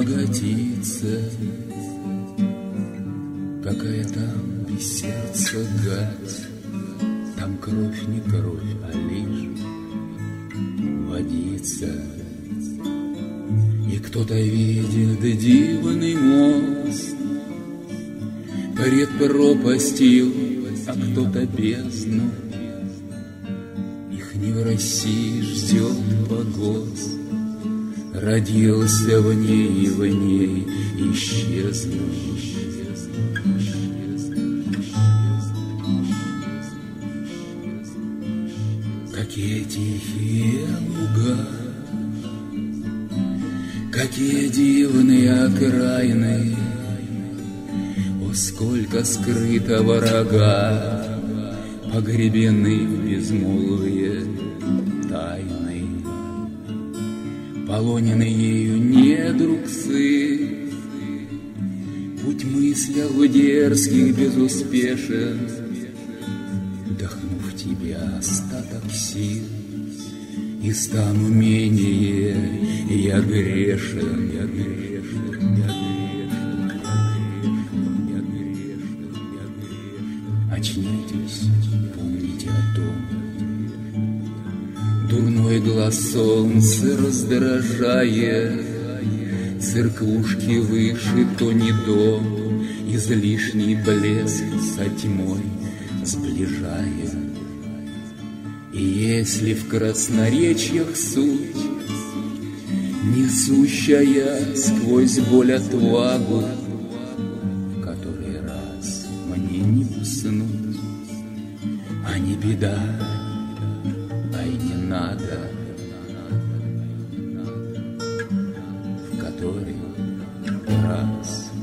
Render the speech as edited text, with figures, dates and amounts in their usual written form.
тяготится. Какая там без сердца гать, там кровь не кровь, а лишь водица. И кто-то видит дивный мост пред пропастью, а кто-то бездну. Их не в России ждет погост, родился в ней и в ней исчезнул. Какие тихие луга, какие дивные окраины, о, сколько скрыто врага, погребены в безмолвие тайны. Полоненный ею недруг сын, путь мыслях дерзких безуспешен. Вдохнув тебя остаток сил, и стану менее я грешен, я грешен, я грешен, я грешен, я грешен. Очнитесь, помните о том. Дурной глаз солнца раздражает, церквушки выше, то не дом, излишний блеск со тьмой сближает. И если в красноречьях суть, несущая сквозь боль отвагу, в который раз мне не уснуть, а не беда, а и не надо, в который раз